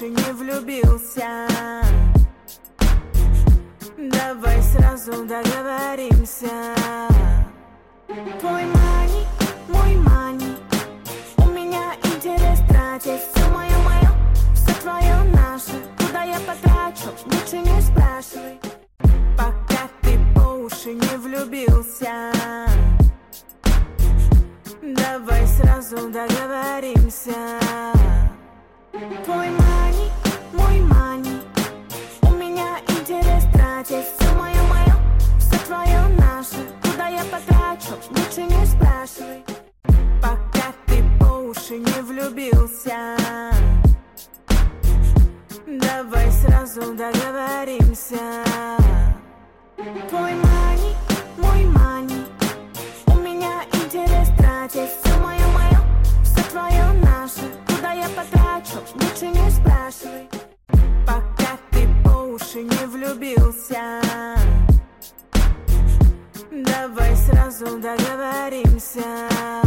уши не влюбился. Давай сразу договоримся. Твой мани, мой мани, у меня интерес тратить. Все мое, все твое наше. Куда я потрачу, лучше не спрашивай. Пока ты по уши не влюбился. Давай сразу договоримся. Твой мани, мой мани, у меня интерес тратить. Все мое, все твое наше. Куда я потрачу, лучше не спрашивай. Пока ты по уши не влюбился. Давай сразу договоримся. Твой мани, мой мани, у меня интерес тратить. Все мое, все твое наше. Куда я потрачу, лучше не спрашивай. Пока ты по уши не влюбился. Давай сразу договоримся.